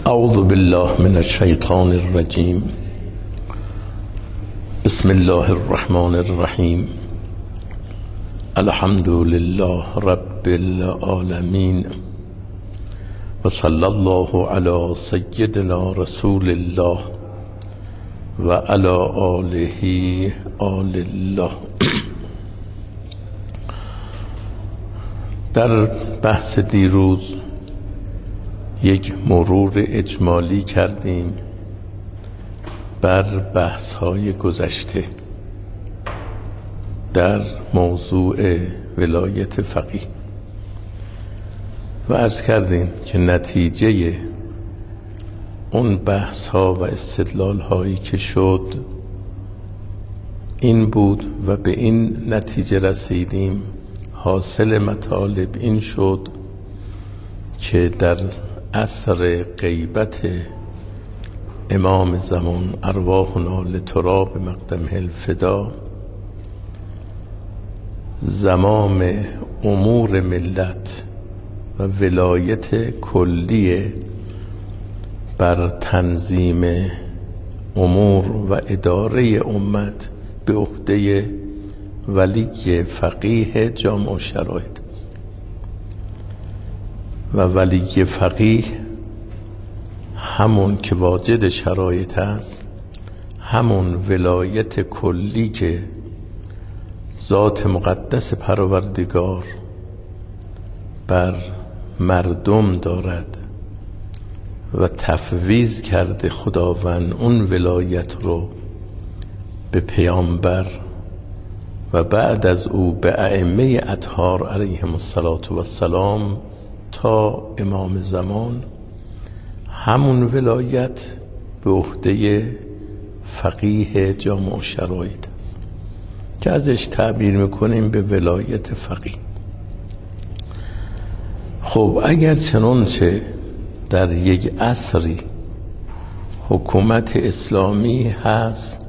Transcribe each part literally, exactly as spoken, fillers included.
اعوذ بالله من الشیطان الرجیم. بسم الله الرحمن الرحیم. الحمد لله رب العالمین و صلی الله علی سیدنا رسول الله و علی آله آل الله. در بحث دیروز یک مرور اجمالی کردیم بر بحث‌های گذشته در موضوع ولایت فقیه و عرض کردیم که نتیجه اون بحث‌ها و استدلال‌هایی که شد این بود و به این نتیجه رسیدیم. حاصل مطالب این شد که در عصر غیبت امام زمان ارواحنا لتراب مقدمه الفدا، زمام امور ملت و ولایت کلیه بر تنظیم امور و اداره امت به عهده ولی فقیه جامع شرایط است و ولی فقیه همون که واجد شرایط است، همون ولایت کلی که ذات مقدس پروردگار بر مردم دارد و تفویض کرده خداوند اون ولایت رو به پیامبر و بعد از او به ائمه اطهار علیهم السلام تا امام زمان. همون ولایت به عهده فقیه جامع شرایط است که ازش تعبیر میکنیم به ولایت فقیه. خب اگر چنانچه در یک عصری حکومت اسلامی هست،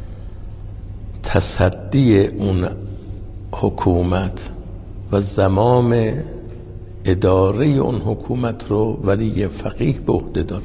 تصدی اون حکومت و زمام اداره اون حکومت رو ولی فقیه به عهده داره.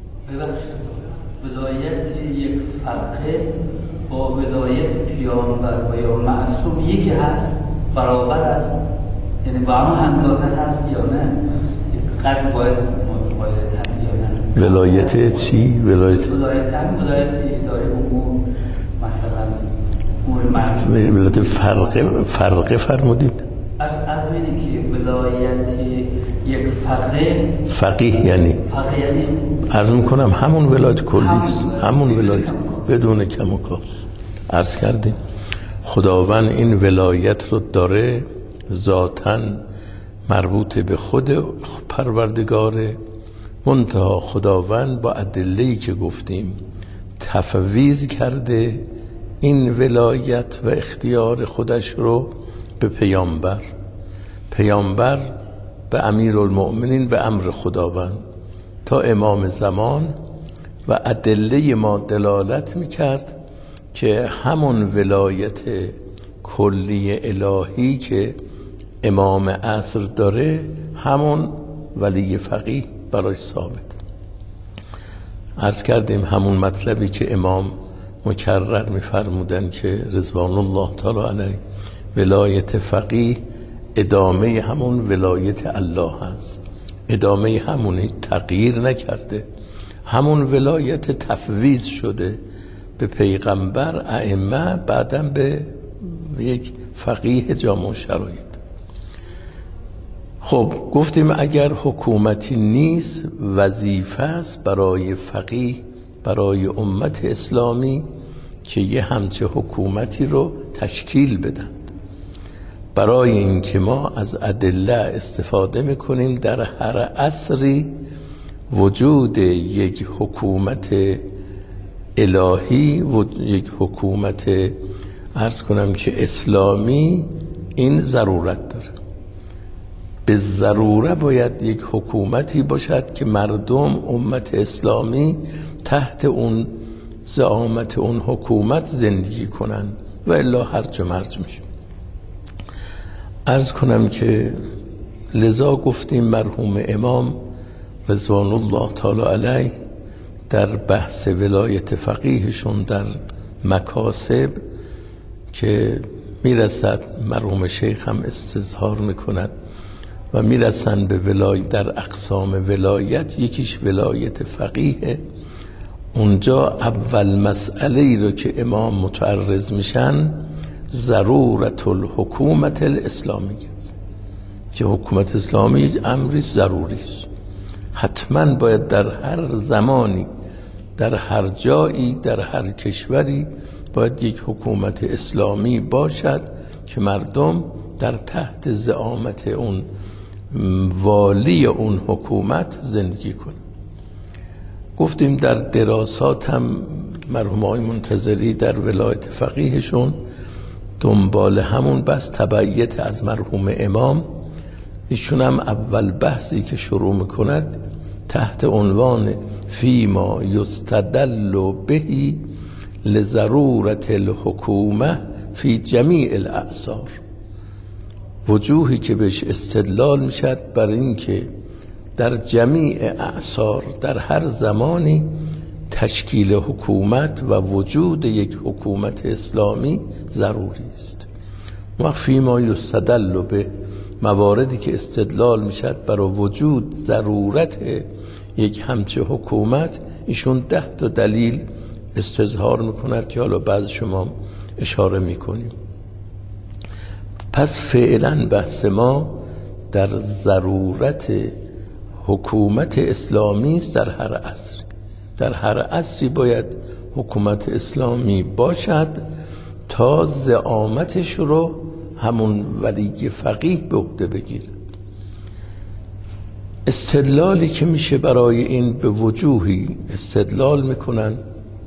ولایت یک فقیه با ولایت پیامبر و یا معصوم یکی هست، برابر است، یعنی با همون اندازه هست یا نه؟ قد باید متفاوت یا نه؟ ولایت چی؟ ولایت ولایت هم ولایت اداره امور، مثلا امور معصوم. ولایت فرقه فرقه فرمودید؟ از از اینه که ولایت یک فقیه فقیه یعنی فقیه یعنی عرض میکنم همون ولایت کلی است، همون ولایت بدون کم و کاست. عرض کردیم خداوند این ولایت رو داره، ذاتاً مربوط به خود پروردگاره، منتها خداوند با ادله‌ای که گفتیم تفویض کرده این ولایت و اختیار خودش رو به پیامبر، پیامبر به امیرالمؤمنین به امر خداوند تا امام زمان. و ادله ما دلالت میکرد که همون ولایت کلی الهی که امام عصر داره، همون ولی فقیه برای ثابت. عرض کردیم همون مطلبی که امام مکرر میفرمودن که رضوان الله تعالی علیه ولایت فقیه ادامه همون ولایت الله هست، ادامه همونی، تغییر نکرده. همون ولایت تفویض شده به پیغمبر، ائمه، بعداً به یک فقیه جامع شرایط. خب گفتیم اگر حکومتی نیست، وظیفه است برای فقیه، برای امت اسلامی که یه همچه حکومتی رو تشکیل بدن. برای اینکه ما از ادله استفاده میکنیم در هر عصری وجود یک حکومت الهی و یک حکومت عرض کنم که اسلامی این ضرورت داره. به ضروره باید یک حکومتی باشد که مردم امت اسلامی تحت اون زعامت اون حکومت زندگی کنن و الا هرج و مرج میشه. عرض کنم که لذا گفتیم مرحوم امام رضوان الله تعالی علیه در بحث ولایت فقیهشون در مکاسب که میرسد، مرحوم شیخ هم استظهار میکند و میرسن به ولایت، در اقسام ولایت یکیش ولایت فقیه. اونجا اول مسئله ای رو که امام متعرض میشن ضرورت الحکومت الاسلامی، که حکومت اسلامی امری ضروری است، حتما باید در هر زمانی، در هر جایی، در هر کشوری باید یک حکومت اسلامی باشد که مردم در تحت زعامت اون والی اون حکومت زندگی کنند. گفتیم در دراسات هم مرحوم آقای منتظری در ولایت فقیهشون دنبال همون بس تبعیت از مرحوم امام، ایشون هم اول بحثی که شروع میکند تحت عنوان فیما یستدل بهی لضرورت الحکومه فی جمیع الاعصار، وجوهی که بهش استدلال میشد بر این که در جمیع اعصار، در هر زمانی تشکیل حکومت و وجود یک حکومت اسلامی ضروری است. وقت فیما یستدل به مواردی که استدلال میشد برای وجود ضرورت یک همچه حکومت، ایشون ده تا دلیل استظهار میکند که حالا بعض شما اشاره میکنیم. پس فعلا بحث ما در ضرورت حکومت اسلامی است. در هر عصر، در هر عصری باید حکومت اسلامی باشد تا زعامتش رو همون ولی فقیه به عهده بگیرد. استدلالی که میشه برای این به وجوهی استدلال میکنن.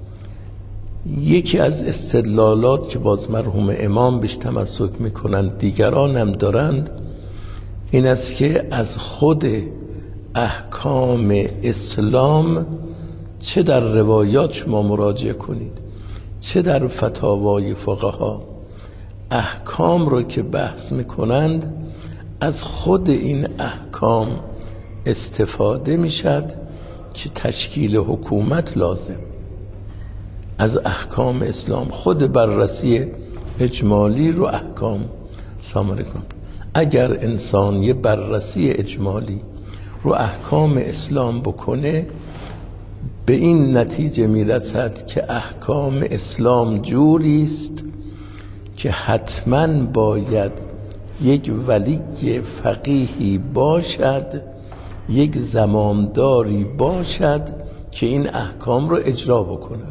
یکی از استدلالات که باز مرحوم امام بهش تمسک میکنن، دیگران هم دارند، این است که از خود احکام اسلام، چه در روایات شما مراجعه کنید چه در فتاوای فقها، احکام رو که بحث میکنند از خود این احکام استفاده میشد که تشکیل حکومت لازم. از احکام اسلام خود بررسی اجمالی رو احکام. سلام علیکم. اگر انسان یه بررسی اجمالی رو احکام اسلام بکنه، به این نتیجه میرسد که احکام اسلام جوری است که حتما باید یک ولی فقیهی باشد، یک زمامداری باشد که این احکام رو اجرا بکند.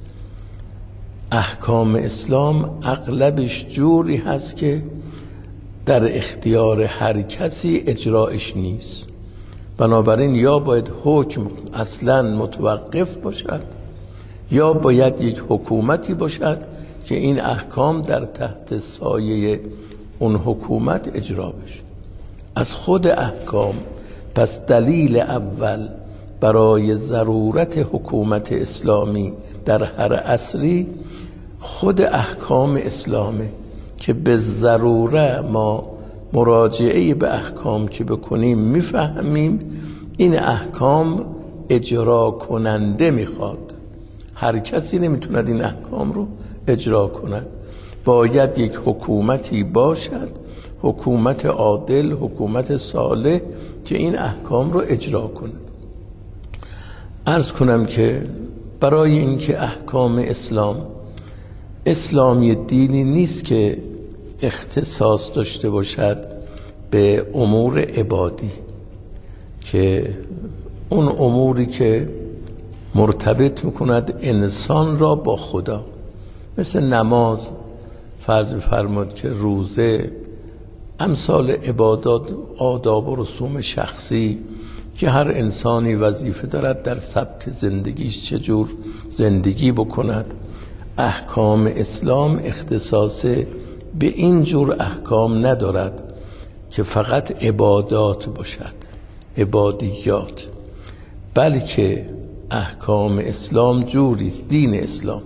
احکام اسلام اغلبش جوری هست که در اختیار هر کسی اجرایش نیست، بنابراین یا باید حکم اصلا متوقف باشد یا باید یک حکومتی باشد که این احکام در تحت سایه اون حکومت اجرا بشه. از خود احکام. پس دلیل اول برای ضرورت حکومت اسلامی در هر عصری خود احکام اسلامه که به ضروره ما مراجعه به احکام که بکنیم میفهمیم این احکام اجرا کننده میخواد. هر کسی نمیتوند این احکام رو اجرا کند. باید یک حکومتی باشد، حکومت عادل، حکومت صالح که این احکام رو اجرا کند. عرض کنم که برای اینکه احکام اسلام اسلامی دینی نیست که اختصاص داشته باشد به امور عبادی، که اون اموری که مرتبط میکند انسان را با خدا، مثل نماز، فرض بفرماد که روزه، امثال عبادات، آداب و رسوم شخصی که هر انسانی وظیفه دارد در سبک زندگیش چجور زندگی بکند. احکام اسلام اختصاص به این جور احکام ندارد که فقط عبادات باشد، عبادیات، بلکه احکام اسلام جوریست. دین اسلام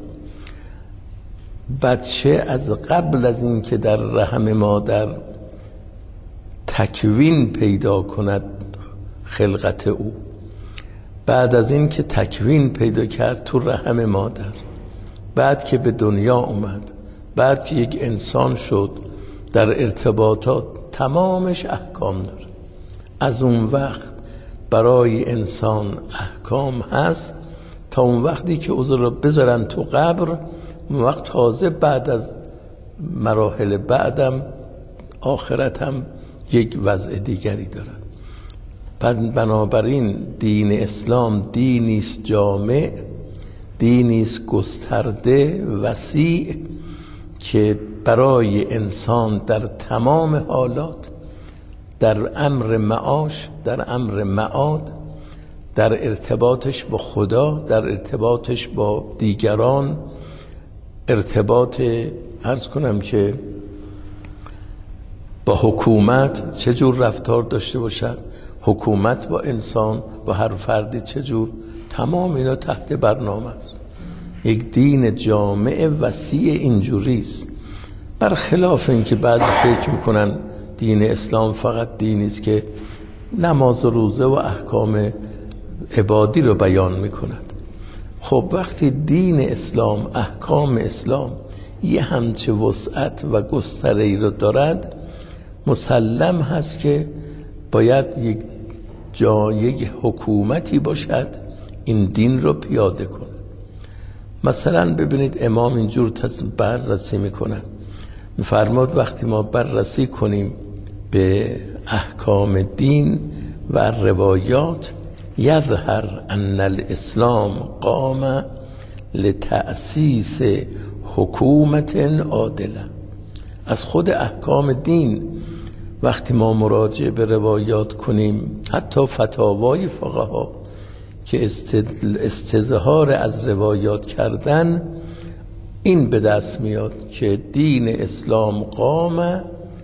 بچه از قبل از این که در رحم مادر تکوین پیدا کند خلقت او، بعد از این که تکوین پیدا کرد تو رحم مادر، بعد که به دنیا اومد، بعد که یک انسان شد، در ارتباطات تمامش احکام داره. از اون وقت برای انسان احکام هست تا اون وقتی که عضو رو بذارن تو قبر. اون وقت تازه بعد از مراحل بعدم آخرتم یک وضع دیگری دارد. بنابراین دین اسلام دینی است جامع، دینی است گسترده وسیع که برای انسان در تمام حالات، در امر معاش، در امر معاد، در ارتباطش با خدا، در ارتباطش با دیگران، ارتباط عرض کنم که با حکومت چجور رفتار داشته باشد، حکومت با انسان، با هر فردی چجور، تمام اینا تحت برنامه است. یک دین جامع وسیع اینجوریست. برخلاف این که بعضی فکر میکنن دین اسلام فقط دینی است که نماز و روزه و احکام عبادی رو بیان میکند. خب وقتی دین اسلام، احکام اسلام یه همچه وسعت و گستره‌ای رو دارد، مسلم هست که باید یک جا یک حکومتی باشد این دین رو پیاده کنه. مثلا ببینید امام اینجور بررسی میکنن، میفرماد وقتی ما بررسی کنیم به احکام دین و روایات، یظهر ان الاسلام قام لتأسیس حکومت عادله. از خود احکام دین وقتی ما مراجعه به روایات کنیم، حتی فتاوای فقها که استظهار از روایات کردن، این به دست میاد که دین اسلام قام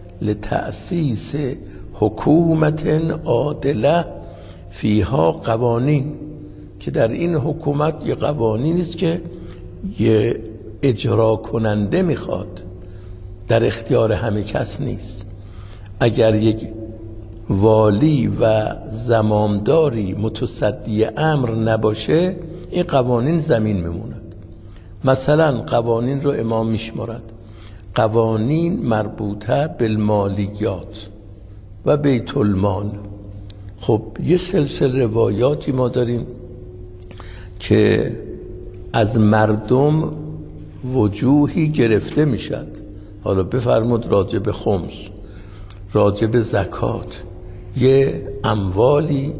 لتأسیس حکومت عادله فیها قوانین، که در این حکومت یه قوانین است که یه اجرا کننده میخواد، در اختیار همه کس نیست. اگر یک والی و زمامداری متصدی امر نباشه، این قوانین زمین میموند. مثلا قوانین رو امام میشمارد، قوانین مربوطه بالمالیات و بیت المال. خب یه سلسله روایاتی ما داریم که از مردم وجوهی گرفته میشد. حالا بفرمود راجع به خمس، راجع به زکات، یه اموالی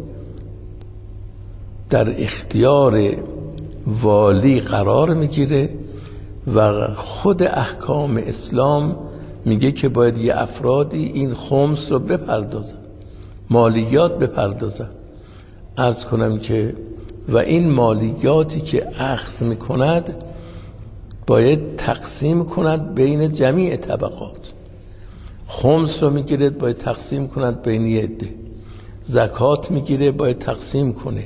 در اختیار والی قرار میگیره و خود احکام اسلام میگه که باید یه افرادی این خمس رو بپردازن، مالیات بپردازن. عرض کنم که و این مالیاتی که اخذ میکند باید تقسیم کند بین جمیع طبقات. خمس رو میگیره باید تقسیم کند بین یه عده، زکات میگیره باید تقسیم کنه.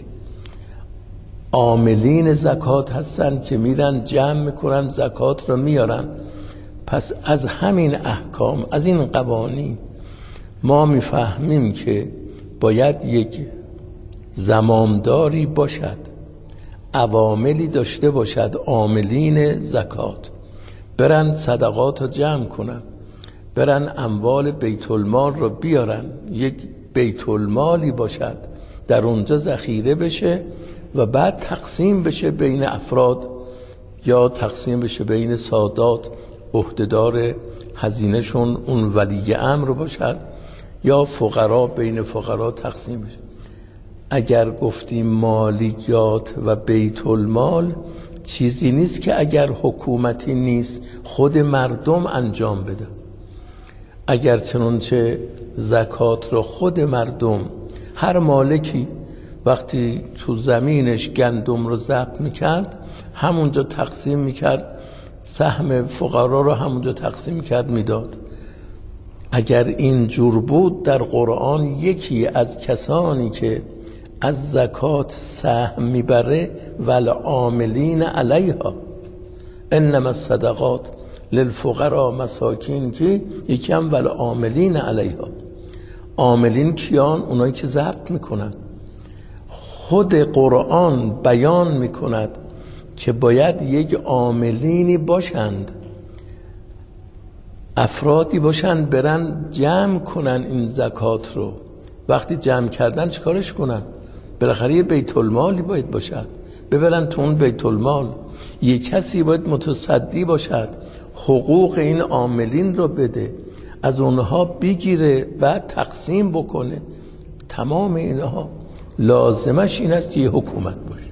عاملین زکات هستن که میرن جمع میکنن زکات رو میارن. پس از همین احکام، از این قوانین ما میفهمیم که باید یک زمامداری باشد، عواملی داشته باشد، عاملین زکات برن صدقات رو جمع کنن، برن اموال بیت المال رو بیارن، یک بیت المالی باشد در اونجا ذخیره بشه و بعد تقسیم بشه بین افراد، یا تقسیم بشه بین سادات، عهدهدار هزینه‌شون اون ولی امر باشد، یا فقرا بین فقرا تقسیم بشه. اگر گفتیم مالیات و بیت المال چیزی نیست که اگر حکومتی نیست خود مردم انجام بده. اگر چنانچه زکات رو خود مردم، هر مالکی وقتی تو زمینش گندم رو ضبط میکرد همونجا تقسیم میکرد، سهم فقرا رو همونجا تقسیم میکرد میداد. اگر این جور بود در قرآن یکی از کسانی که از زکات سهم میبره والعاملین علیها انما الصدقات للفقراء مساکین، که یکی هم والعاملین علیها. عاملین کیان؟ اونایی که ضبط میکنن. خود قرآن بیان میکند که باید یک عاملینی باشند، افرادی باشند برن جمع کنن این زکات رو. وقتی جمع کردن چیکارش کنن؟ بالاخره یه بیت المالی باید باشد، ببرن تو اون بیت المال. یه کسی باید متصدی باشد، حقوق این عاملین رو بده، از اونها بگیره، بعد تقسیم بکنه. تمام اینها لازمش این است که یه حکومت باشه.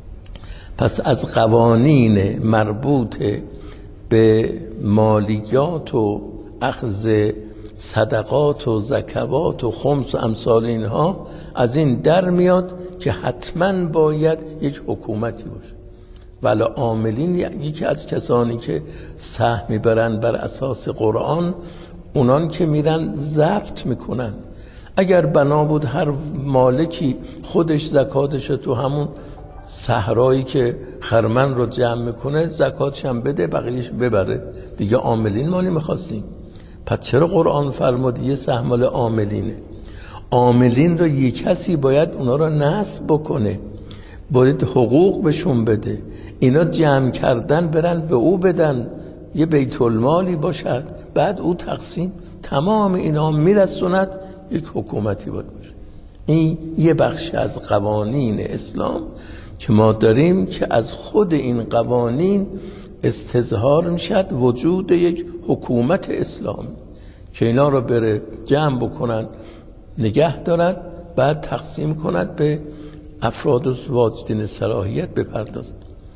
پس از قوانین مربوط به مالیات و اخذ صدقات و زکوات و خمس و امثال اینها از این در میاد که حتما باید یک حکومتی باشه. ولی عاملین یکی از کسانی که سهم میبرن بر اساس قرآن، اونان که میرن ضبط میکنن. اگر بنا بود هر مالکی خودش زکاتش تو همون صحرایی که خرمن رو جمع میکنه زکاتش هم بده، بقیهش ببره، دیگه عاملین ما نمیخواستیم. پس چرا قرآن فرمود یه سهم مال عاملینه؟ عاملین رو یک کسی باید اونا رو نصب بکنه، باید حقوق بهشون بده، اینا جمع کردن برن به او بدن، یه بیت المالی باشد، بعد او تقسیم. تمام اینا میرسوند یک حکومتی باید باشه. این یه بخش از قوانین اسلام که ما داریم که از خود این قوانین استظهار میشد وجود یک حکومت اسلام که اینا رو بره جمع بکنن، نگه دارد، بعد تقسیم کند به افراد واجدین صلاحیت بپردازد.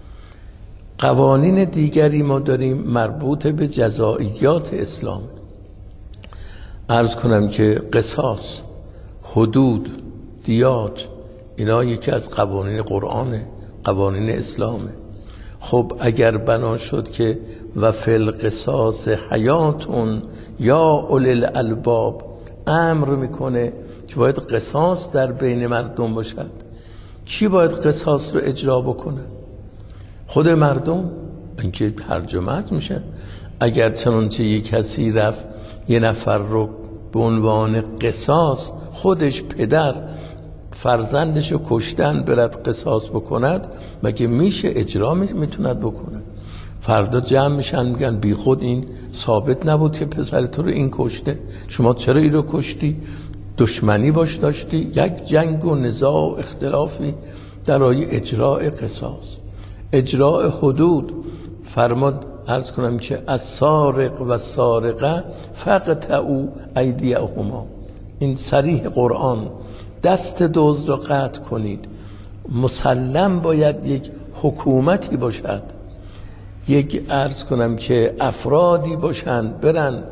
قوانین دیگری ما داریم مربوط به جزائیات اسلام. عرض کنم که قصاص، حدود، دیات، اینا یکی از قوانین قرآنه، قوانین اسلامه. خب اگر بنا شد که و فی القصاص حیاتون یا اولی الالباب امر میکنه که باید قصاص در بین مردم باشد، کی باید قصاص رو اجرا بکنه؟ خود مردم؟ اینکه هرج و مرج میشه. اگر چنانچه یک کسی رفت یه نفر رو به عنوان قصاص، خودش پدر فرزندش رو کشتن برد قصاص بکند، مگه میشه؟ اجرا میتوند بکنه؟ فردا جمع میشن میگن بی خود این ثابت نبود که پسر تو رو این کشته، شما چرا این رو کشتی؟ دشمنی باش داشتی؟ یک جنگ و نزاع و اختلافی درای اجراء قصاص. اجراء حدود فرماد، عرض کنم که از سارق و سارقه فقطعوا ایدیهما، این صریح قرآن، دست دزد را قطع کنید. مسلم باید یک حکومتی باشد، یک عرض کنم که افرادی باشند برن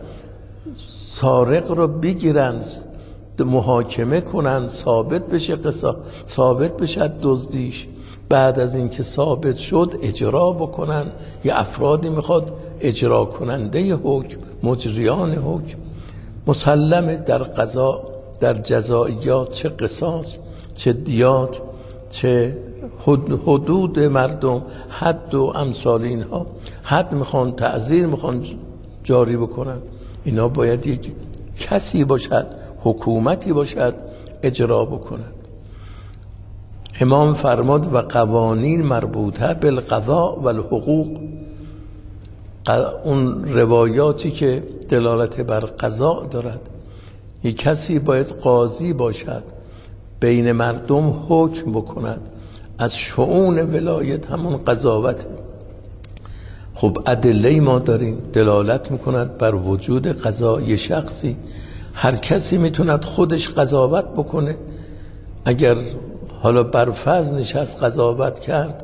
سارق رو بگیرن، محاکمه کنن، ثابت بشه قصاص، ثابت بشه دزدیش، بعد از اینکه ثابت شد اجرا بکنن. یه افرادی میخواد اجرا کننده حکم، مجریان حکم. مسلمه در قضا، در جزائیات، چه قصاص، چه دیات، چه حدود مردم، حد و امثال اینها، حد میخوان، تعزیر میخوان جاری بکنن، اینا باید یک کسی باشد، حکومتی باشد اجرا بکنن. امام فرماد و قوانین مربوطه بالقضاء و الحقوق، اون روایاتی که دلالت بر قضاء دارد. یک کسی باید قاضی باشد، بین مردم حکم بکند، از شؤون ولایت همون قضاوت. خب ادله ما داریم دلالت میکند بر وجود قضای شخصی. هر کسی میتوند خودش قضاوت بکنه. اگر حالا بر فرض نشست قضاوت کرد،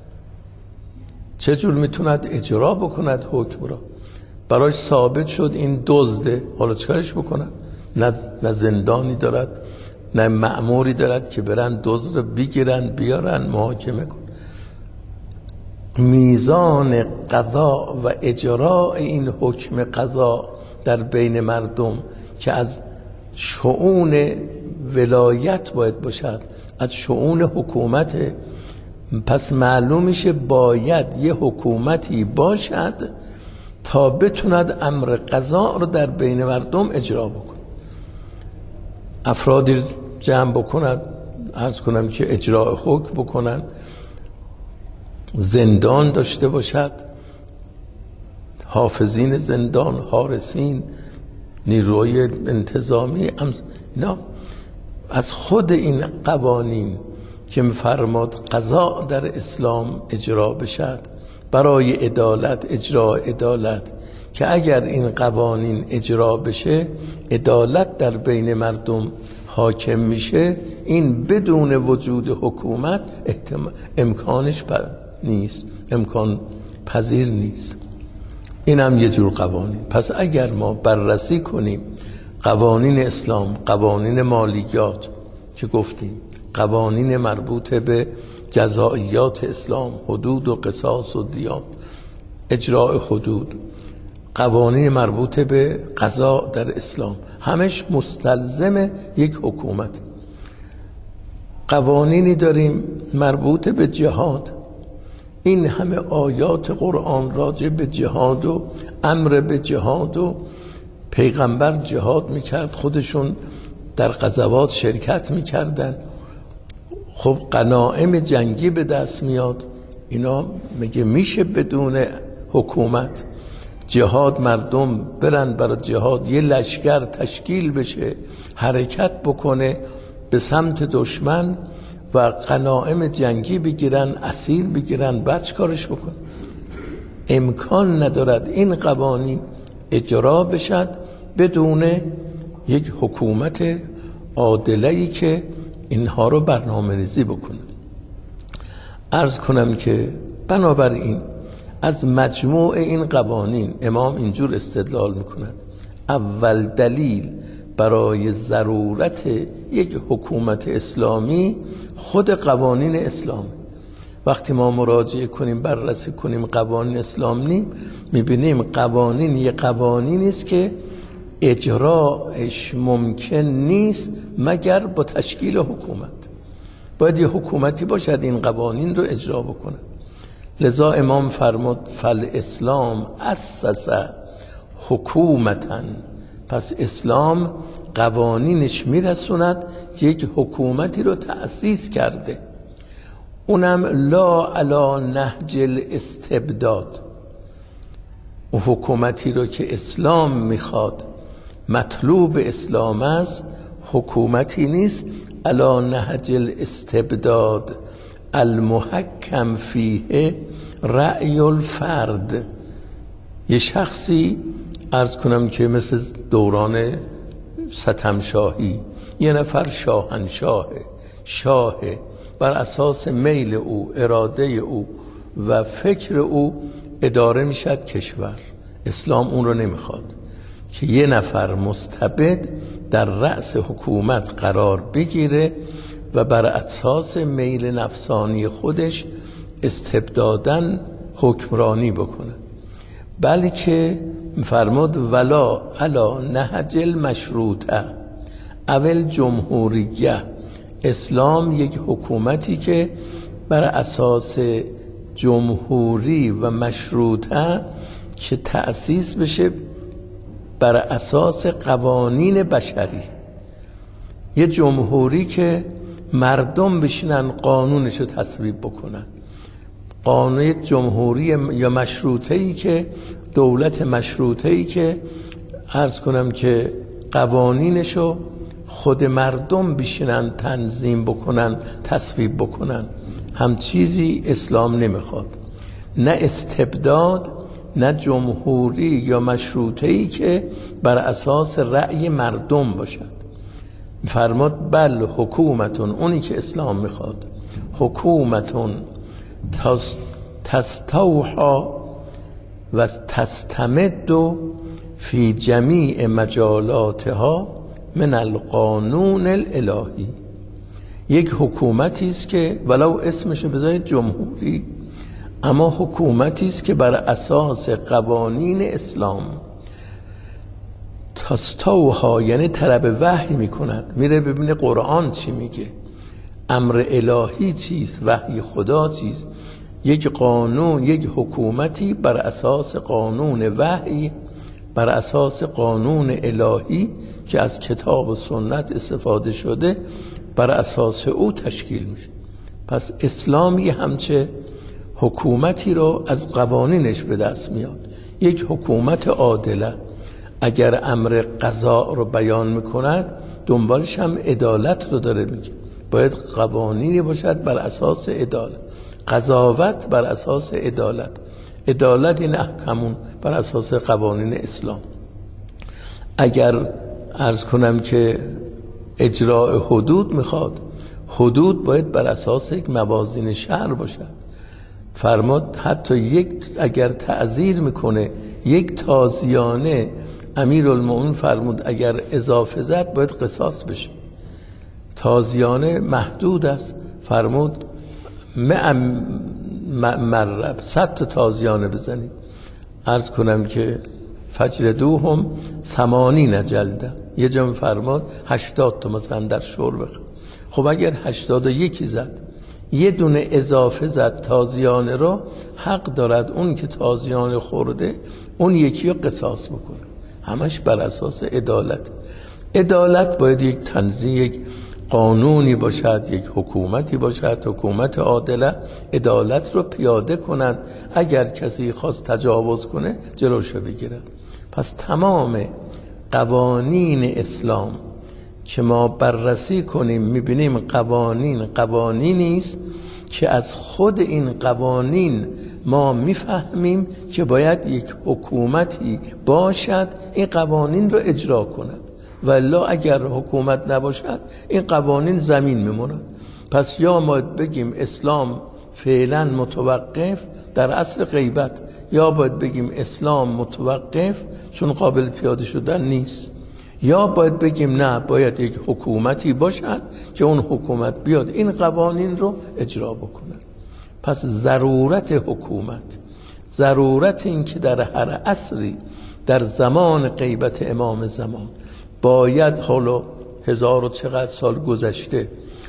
چجور میتوند اجرا بکند حکم را؟ براش ثابت شد این دزده، حالا چکارش بکنن؟ نه, نه زندانی دارد، نه مأموری دارد که برن دزد رو بگیرن بیارن محاکمه کن. میزان قضا و اجراء این حکم قضا در بین مردم که از شؤون ولایت باید باشد، از شؤون حکومت، پس معلوم میشه باید یه حکومتی باشد تا بتوند امر قضا رو در بین مردم اجرا بکن. افرادی جمع بکند، عرض کنم که اجراء حکم بکنن، زندان داشته باشد، حافظین زندان، حارسین، نیروی انتظامی، اینا از خود این قوانین که می‌فرماد قضا در اسلام اجرا بشد برای عدالت، اجرا عدالت، که اگر این قوانین اجرا بشه عدالت در بین مردم حاکم میشه، این بدون وجود حکومت امکانش نیست، امکان پذیر نیست. این هم یه جور قوانین. پس اگر ما بررسی کنیم قوانین اسلام، قوانین مالیات که گفتیم، قوانین مربوط به جزائیات اسلام، حدود و قصاص و دیات، اجراء حدود، قوانین مربوط به قضا در اسلام، همش مستلزم یک حکومت. قوانینی داریم مربوط به جهاد، این همه آیات قرآن راجع به جهاد و امر به جهاد و پیغمبر جهاد میکرد، خودشون در غزوات شرکت میکردن، خب غنایم جنگی به دست میاد، اینا میگه میشه بدون حکومت؟ جهاد مردم برن برای جهاد، یه لشکر تشکیل بشه، حرکت بکنه به سمت دشمن و غنایم جنگی بگیرن، اسیر بگیرن، بعد چه کارش بکن؟ امکان ندارد این قوانین اجرا بشد بدون یک حکومت عادله‌ای که اینها رو برنامه ریزی بکنه. عرض کنم که بنابراین از مجموع این قوانین امام اینجور استدلال میکند: اول دلیل برای ضرورت یک حکومت اسلامی خود قوانین اسلام. وقتی ما مراجعه کنیم، بررسی کنیم قوانین اسلامی، میبینیم قوانین یه قوانینی است که اجراش ممکن نیست مگر با تشکیل حکومت. باید یه حکومتی باشد این قوانین رو اجرا بکنه. لذا امام فرمود فل اسلام اسس حکومتاً، پس اسلام قوانینش میرسوند که یک حکومتی رو تأسیس کرده، اونم لا علی نهج الاستبداد. اون حکومتی رو که اسلام میخواد، مطلوب اسلام است، حکومتی نیست علی نهج الاستبداد المحکم فیه رأی الفرد. یه شخصی عرض کنم که مثل دوران ستم شاهی، یه نفر شاهنشاه، شاه، بر اساس میل او، اراده او و فکر او اداره میشد کشور. اسلام اون رو نمیخواد که یه نفر مستبد در رأس حکومت قرار بگیره و بر اساس میل نفسانی خودش استبدادن حکمرانی بکنه، بلکه فرمود ولا علا نهج المشروطه اول جمهوریه. اسلام یک حکومتی که بر اساس جمهوری و مشروطه که تأسیس بشه بر اساس قوانین بشری، یه جمهوری که مردم بشینن قانونش رو تصویب بکنن. قانون جمهوری یا مشروطه‌ای که دولت مشروطه‌ای که عرض کنم که قوانینشو خود مردم بشینن تنظیم بکنن، تصویب بکنن، هم چیزی اسلام نمیخواد. نه استبداد، نه جمهوری یا مشروطه‌ای که بر اساس رأی مردم باشد. فرماد بل حکومتون، اونی که اسلام میخواد، حکومتون تستوحا و تستمد فی جمیع مجالاتها من القانون الالهی. یک حکومتی است که ولو اسمش بذارید جمهوری، اما حکومتی است که بر اساس قوانین اسلام تستوحا، یعنی طلب وحی میکند، میره ببینه قرآن چی میگه، امر الهی چیست، وحی خدا چیست. یک قانون، یک حکومتی بر اساس قانون وحی، بر اساس قانون الهی که از کتاب و سنت استفاده شده، بر اساس او تشکیل میشه. پس اسلام یه همچه حکومتی رو از قوانینش به دست میاد. یک حکومت عادله اگر امر قضا رو بیان میکند دنبالش هم عدالت رو داره میگه. باید قوانینی باشد بر اساس عدالت، قضاوت بر اساس عدالت. عدالت این احکامون بر اساس قوانین اسلام. اگر عرض کنم که اجراء حدود میخواد، حدود باید بر اساس یک موازین شرع باشد. فرمود حتی یک اگر تعزیر میکنه یک تازیانه، امیرالمومنین فرمود اگر اضافه زد باید قصاص بشه. تازیانه محدود است، فرمود مرب صد تا تازیانه بزنید. عرض کنم که فجلدوهم ثمانین جلده، یه جا فرمود هشتاد تا مثلا در شور بخواه. خب اگر هشتاد و یکی زد یه دونه اضافه زد تازیانه رو، حق دارد اون که تازیانه خورده اون یکی رو قصاص بکنه. همش بر اساس عدالت. عدالت باید یک تنظیم، یک قانونی باشد، یک حکومتی باشد، حکومت عادله عدالت رو پیاده کند. اگر کسی خواست تجاوز کنه جلوشو بگیرد. پس تمام قوانین اسلام که ما بررسی کنیم میبینیم قوانین قوانینی است که از خود این قوانین ما میفهمیم که باید یک حکومتی باشد این قوانین رو اجرا کند، والا اگر حکومت نباشد این قوانین زمین میمونند. پس یا ما بگیم اسلام فعلا متوقف در عصر غیبت، یا باید بگیم اسلام متوقف چون قابل پیاده شدن نیست، یا باید بگیم نه باید یک حکومتی باشد که اون حکومت بیاد این قوانین رو اجرا بکنه. پس ضرورت حکومت، ضرورت این که در هر عصری در زمان غیبت امام زمان باید حالا هزار و چقدر سال گذشته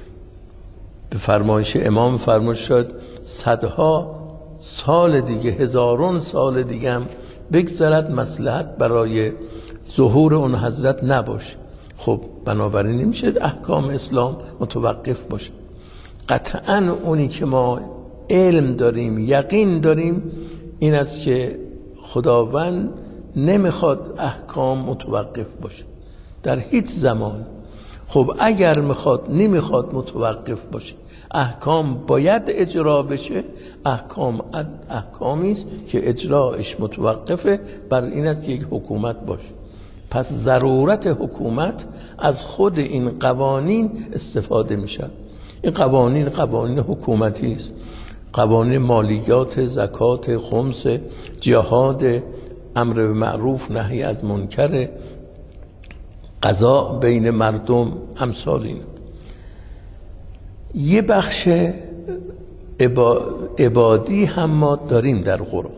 به فرمایش امام فرموش شد صدها سال دیگه، هزارون سال دیگه هم بگذرد مصلحت برای ظهور اون حضرت نباشه. خب بنابراین نمیشه احکام اسلام متوقف باشه. قطعا اونی که ما علم داریم یقین داریم این است که خداوند نمیخواد احکام متوقف باشه در هیچ زمان. خب اگر میخواد نمیخواد متوقف باشه، احکام باید اجرا بشه. احکام احکامی است که اجراش متوقفه، بر این است که یک حکومت باشه. پس ضرورت حکومت از خود این قوانین استفاده میشه. این قوانین قوانین حکومتی است، قوانین مالیات، زکات، خمس، جهاد، امر به معروف، نهی از منکر، قضا بین مردم، امثال این. یه بخش عبادی هم ما داریم در قرآن.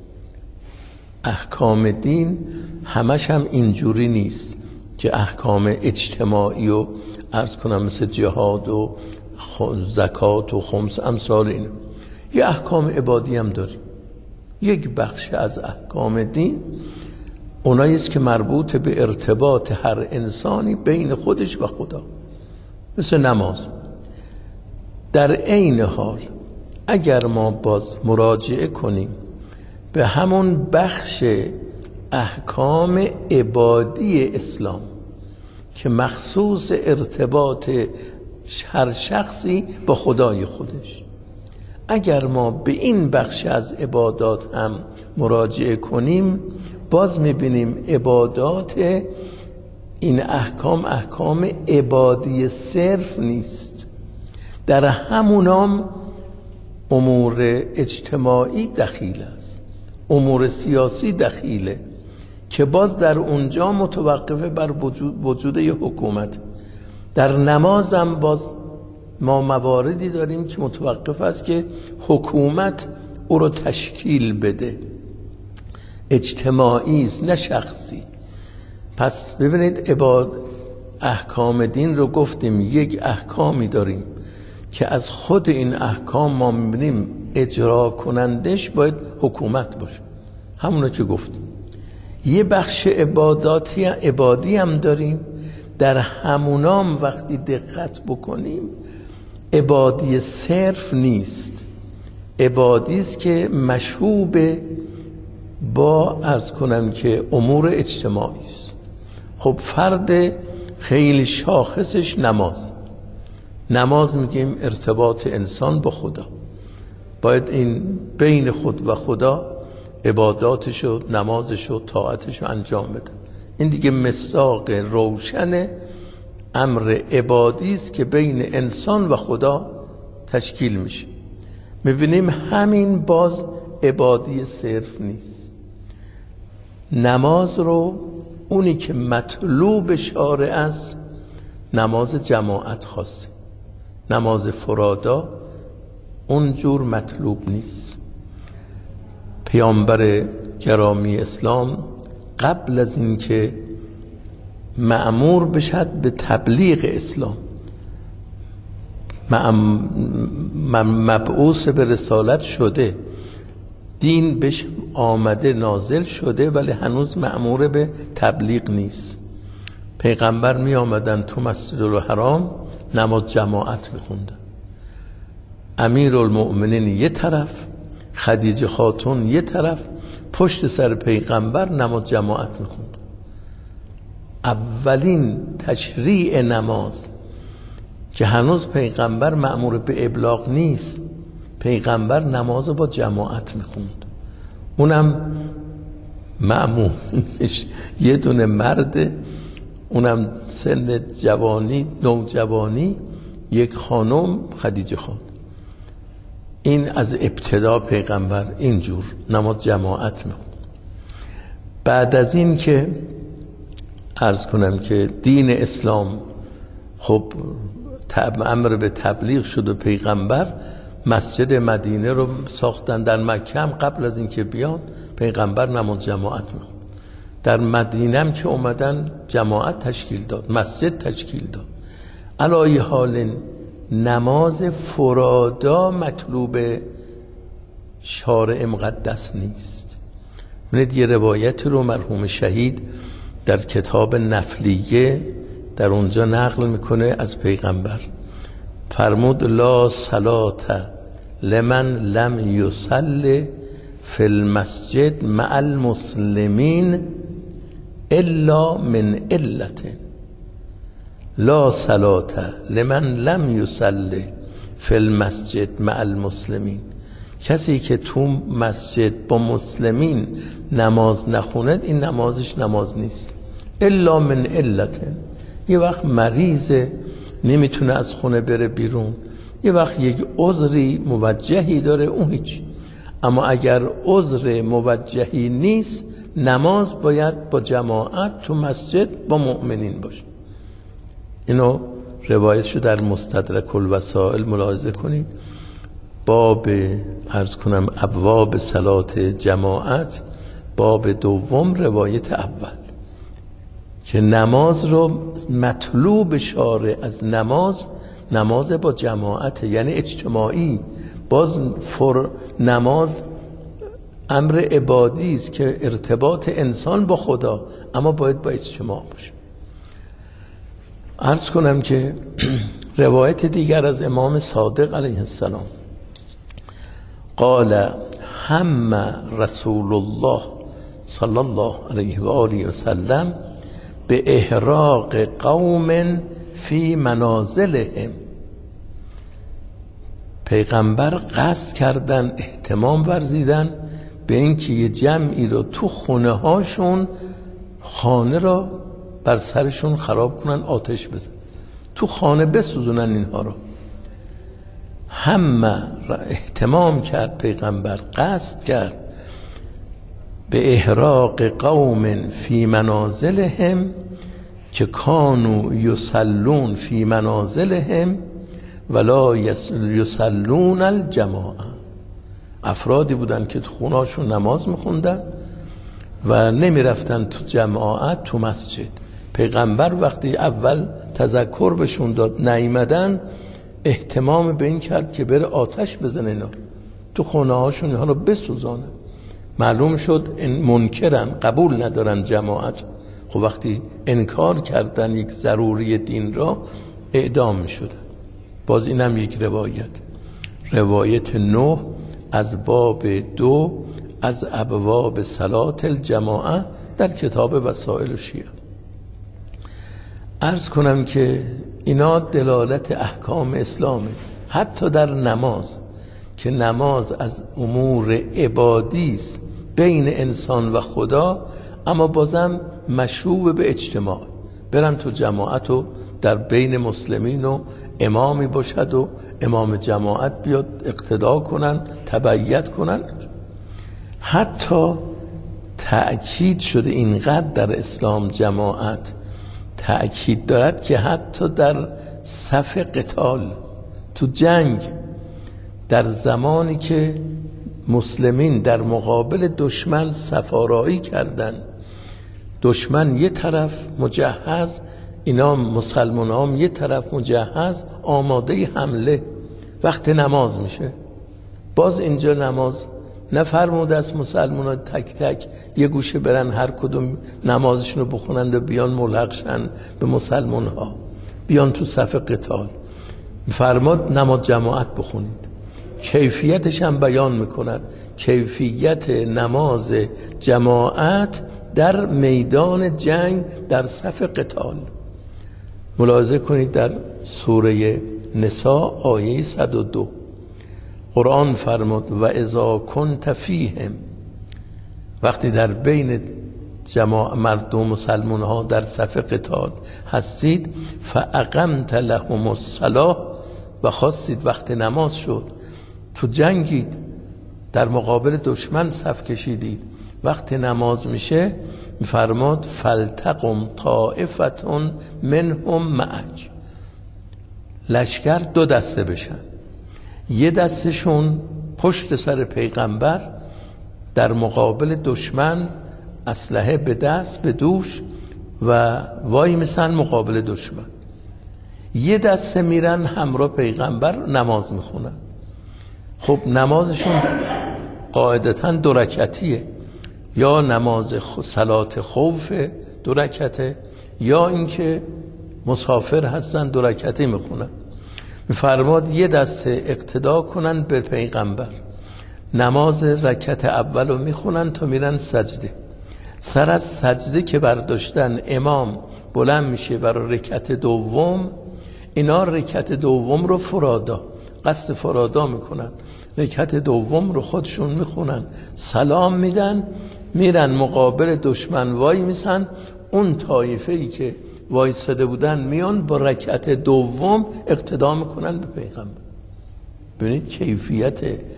احکام دین همش هم اینجوری نیست که احکام اجتماعی و عرض کنم مثل جهاد و زکات و خمس امثال این. یه احکام عبادی هم داریم. یک بخش از احکام دین اونایی است که مربوط به ارتباط هر انسانی بین خودش و خدا، مثل نماز. در عین حال اگر ما باز مراجعه کنیم به همون بخش احکام عبادی اسلام که مخصوص ارتباط هر شخصی با خدای خودش، اگر ما به این بخش از عبادات هم مراجعه کنیم باز میبینیم عبادات این احکام احکام عبادی صرف نیست. در همونام امور اجتماعی دخیل است، امور سیاسی دخیله که باز در اونجا متوقفه بر وجود, وجود یه حکومت. در نمازم باز ما مواردی داریم که متوقف است که حکومت او رو تشکیل بده، اجتماعی است نه شخصی. پس ببینید عباد احکام دین رو گفتیم یک احکامی داریم که از خود این احکام ما می‌بینیم اجرا کنندش باید حکومت باشه، همونو که گفتیم. یه بخش عباداتی عبادی هم داریم، در همونام وقتی دقت بکنیم عبادی صرف نیست، عبادی است که مشوب با عرض کنم که امور اجتماعی است. خب فرد خیلی شاخصش نماز. نماز میگیم ارتباط انسان با خدا، باید این بین خود و خدا عباداتشو، نمازشو، طاعتشو انجام بده. این دیگه مصداق روشن امر عبادی است که بین انسان و خدا تشکیل میشه. میبینیم همین باز عبادی صرف نیست. نماز رو اونی که مطلوب شارع است نماز جماعت خاصه، نماز فرادا اونجور مطلوب نیست. پیامبر گرامی اسلام قبل از اینکه مأمور بشد به تبلیغ اسلام، مبعوث به رسالت شده، دین بهش آمده نازل شده، ولی هنوز مأمور به تبلیغ نیست. پیغمبر می آمدن تو مسجد الحرام نماز جماعت می خوندن. امیر المؤمنین یه طرف، خدیجه خاتون یه طرف، پشت سر پیغمبر نماز جماعت می خوندن. اولین تشریع نماز که هنوز پیغمبر مأمور به ابلاغ نیست، پیغمبر نماز با جماعت میخوند. اونم مأمومش یه دونه مرده، اونم سن جوانی، نوجوانی، یک خانم خدیجه خان. این از ابتدا پیغمبر اینجور نماز جماعت میخوند. بعد از این که عرض کنم که دین اسلام خب امر به تبلیغ شد و پیغمبر مسجد مدینه رو ساختن. در مکه هم قبل از اینکه بیان پیغمبر نماز جماعت میخوند. در مدینه هم که اومدن جماعت تشکیل داد، مسجد تشکیل داد. علای حال نماز فرادا مطلوب شارع مقدس نیست. ببینید یه روایت رو مرحوم شهید در کتاب نفلیه در اونجا نقل میکنه از پیغمبر، فرمود لا صلاة لمن لم یصلی فی المسجد مع المسلمین الا من علت. لا صلاة لمن لم یصلی فی المسجد مع المسلمین، کسی که تو مسجد با مسلمین نماز نخوند این نمازش نماز نیست. الا من علت، یه وقت مریضه نمیتونه از خونه بره بیرون، یه وقت یک عذری موجهی داره، اون هیچ. اما اگر عذر موجهی نیست نماز باید با جماعت تو مسجد با مؤمنین باشه. اینو روایتشو در مستدرک الوسائل ملاحظه کنید. باب عرض کنم ابواب صلات جماعت، باب دوم روایت اول که نماز رو مطلوب شارع از نماز نماز با جماعت، یعنی اجتماعی. باز فر نماز امر عبادی است که ارتباط انسان با خدا، اما باید با اجتماع باشه. عرض کنم که روایت دیگر از امام صادق علیه السلام قال هم رسول الله صلی الله علیه و آله و سلم به احراق قوم فی منازلهم. پیغمبر قصد کردن، اهتمام ورزیدن به اینکه یه جمعی رو تو خونه هاشون، خانه را بر سرشون خراب کنن، آتش بزن، تو خانه بسوزونن اینها رو. همه اهتمام کرد پیغمبر، قصد کرد به احراق قوم فی منازلهم که کانوا یصلون فی منازلهم ولا یصلون الجماعه. افرادی بودن که تو خونهاشون نماز میخوندن و نمیرفتن تو جماعت تو مسجد. پیغمبر وقتی اول تذکر بهشون داد نیامدن، اهتمام به این کرد که بره آتش بزنه اینا تو خونه هاشون، اینها رو بسوزانه. معلوم شد این منکرن، قبول ندارن جماعت. خب وقتی انکار کردن یک ضروری دین را اعدام می شدن. باز اینم یک روایت، روایت نه از باب دو از ابواب صلات الجماعه در کتاب وسائل شیعه. عرض کنم که اینا دلالت احکام اسلامه، حتی در نماز که نماز از امور عبادی است بین انسان و خدا، اما بازم مشروع به اجتماع، برن تو جماعت و در بین مسلمین و امامی باشد و امام جماعت بیاد اقتدا کنن، تبعیت کنن. حتی تأکید شده اینقدر در اسلام جماعت تأکید دارد که حتی در صف قتال، تو جنگ، در زمانی که مسلمین در مقابل دشمن صفارایی کردن، دشمن یه طرف مجهز، اینا مسلمان هم یه طرف مجهز آماده حمله، وقت نماز میشه باز اینجا نماز نفرموده است مسلمان ها تک تک یه گوشه برن هر کدوم نمازشون رو بخونند و بیان ملحق شن به مسلمان ها، بیان تو صف قتال. فرماد نماز جماعت بخونید. کیفیتش هم بیان میکند، کیفیت نماز جماعت در میدان جنگ در صف قتال. ملاحظه کنید در سوره نساء آیه صد و دو قرآن فرمود و اذا کنت فیهم، وقتی در بین جماع مردم مسلمان ها در صف قتال هستید، فاقمت لهم الصلاة، و خواستید وقت نماز شد تو جنگید، در مقابل دشمن صف کشیدید، وقت نماز میشه فرماد فلتقم طائفتون منهم معک، لشکر دو دسته بشن، یه دستشون پشت سر پیغمبر در مقابل دشمن اسلحه به دست به دوش و وای میسن مقابل دشمن، یه دسته میرن همراه پیغمبر نماز میخونن. خب نمازشون قاعدتاً دو رکعتیه، یا نماز صلات خوف دو رکعته، یا اینکه مسافر هستن دو رکعتی میخونن. میفرماد یه دسته اقتدا کنن به پیغمبر، نماز رکعت اول رو میخونن تا میرن سجده، سر از سجده که برداشتن امام بلند میشه برای رکعت دوم، اینا رکعت دوم رو فرادا قصد فرادا میکنن، رکعت دوم رو خودشون میخونن، سلام میدن، میرن مقابل دشمن وای میسن، اون طایفه ای که وایساده بودن میان با رکعت دوم اقتدا میکنن به پیغمبر. ببینید کیفیت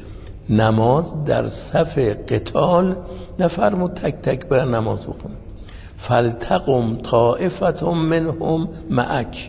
نماز در صف قتال، نفرمود تک تک برن نماز بخونن. فلتقم طائفتهم منهم معک،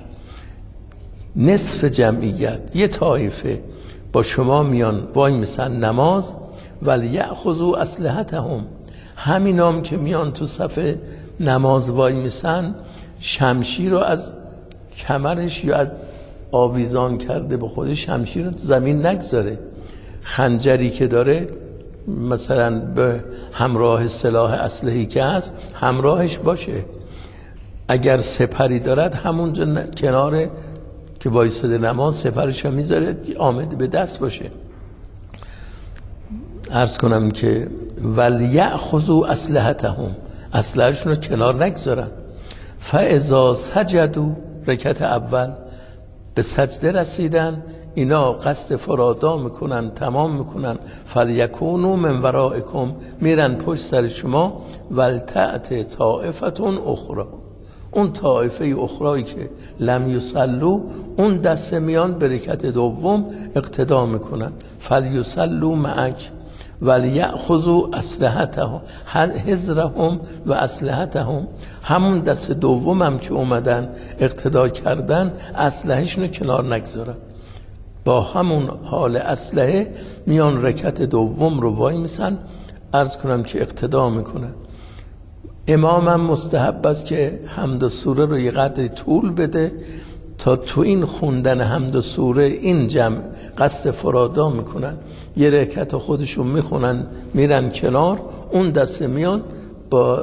نصف جمعیت یه طایفه با شما میان وای میسن نماز، ولی یأخذوا اسلحتهم، همینام که میان تو صف نماز وای میسن شمشیر رو از کمرش یا از آویزان کرده به خودش، شمشیر رو زمین نگذاره، خنجری که داره مثلا به همراه سلاح اسلحه‌ای که هست همراهش باشه، اگر سپری دارد همونجا کنار که وایساده نماز سپرش رو میذاره آمده به دست باشه. عرض کنم که ولیأخذوا اسلحتهم، اسلحه‌شون رو کنار نگذارن. فاذا سجدوا، رکعت اول به سجده رسیدن، اینا قصد فرادا میکنن، تمام میکنن، فلیکونوا من ورائکم، میرن پشت سر شما، ولتأت طائفتون اخرى، اون طائفه اخرایی که لم یصلوا، اون دسته میان به رکعت دوم اقتدا میکنن، فلیصلوا معک ولیأخذوا اسلحتهم حذرهم و اسلحتهم، همون دست دوم هم که اومدن اقتدا کردن اسلحه‌شون کنار نگذارن، با همون حال اسلحه میان رکعت دوم رو وای میسن. عرض کنم که اقتدا میکنن. امامم مستحب است که حمد و سوره رو یه قدری طول بده تا تو این خوندن حمد و سوره این جمع قصد فرادا میکنن، یه رکعت خودشون میخونن میرن کنار، اون دسته میان با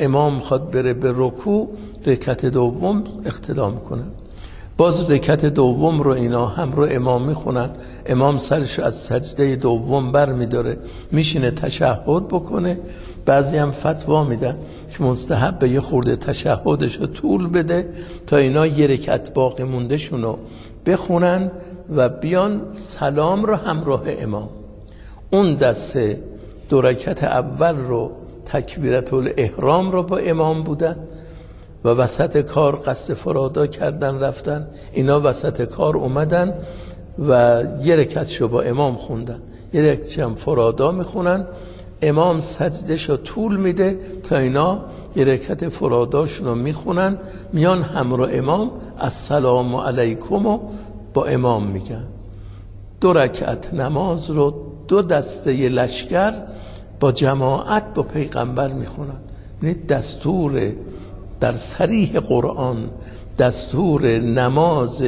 امام خواهد بره به رکوع رکعت دوم اقتدا میکنن. باز رکعت دوم رو اینا هم رو امام میخونن، امام سرش از سجده دوم بر میداره میشینه تشهد بکنه. بعضی هم فتوا میدن که مستحب به یه خورده تشهدش رو طول بده تا اینا یه رکعت باقی مونده شونو بخونن و بیان سلام رو همراه امام. اون دسته دو رکعت اول رو تکبیرت الاحرام رو با امام بودن و وسط کار قصد فرادا کردن رفتن، اینا وسط کار اومدن و یه رکعتشو با امام خوندن، یه رکعتش هم فرادا میخونن. امام سجدهشو طول میده تا اینا یه رکعت فراداشونو میخونن، میان همراه امام السلام علیکم و با امام میگن. دو رکعت نماز رو دو دسته لشکر با جماعت با پیغمبر میخونن. یعنی دستور در صریح قرآن دستور نماز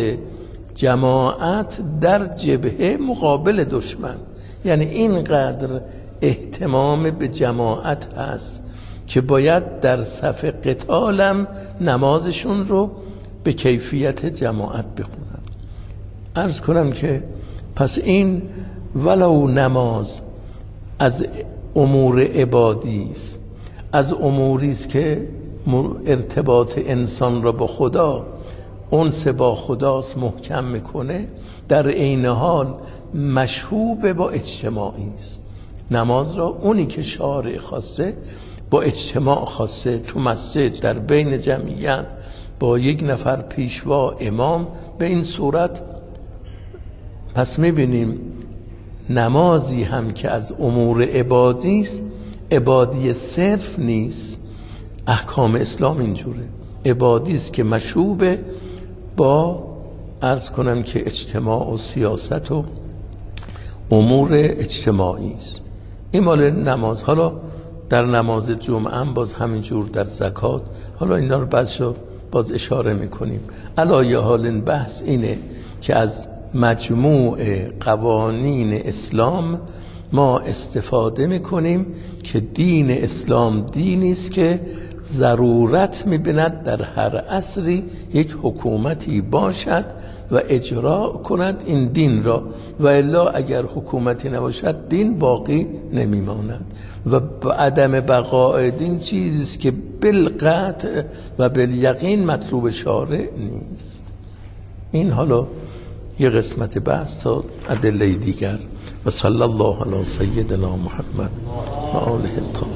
جماعت در جبهه مقابل دشمن، یعنی اینقدر اهتمام به جماعت هست که باید در صف قتالم نمازشون رو به کیفیت جماعت بخونن. عرض کنم که پس این ولو نماز از امور عبادی است، از اموری است که ارتباط انسان را با خدا، انس با خداست محکم میکنه، در عین حال مشهوب با اجتماعی است. نماز را اونی که شارع خواسته با اجتماع خواسته، تو مسجد در بین جمعیت با یک نفر پیشوا امام، به این صورت پس میبینیم نمازی هم که از امور عبادی است، عبادی صرف نیست. احکام اسلام اینجوره، عبادی است که مشوبه با عرض کنم که اجتماع و سیاست و امور اجتماعی است. این مال نماز. حالا در نماز جمعه هم باز همینجور، در زکات، حالا اینا رو بعضشو باز اشاره میکنیم. علایه حال بحث اینه که از مجموع قوانین اسلام ما استفاده میکنیم که دین اسلام دینی است که ضرورت میبیند در هر عصری یک حکومتی باشد و اجرا کند این دین را، و الا اگر حکومتی نباشد دین باقی نمیماند. و عدم بقای دین چیزی است که بالقطع و بالیقین مطلوب شارع نیست. این حالا یه قسمت بحث تا ادله دیگر. و صلی الله علی سیدنا محمد و آله الطاهرین.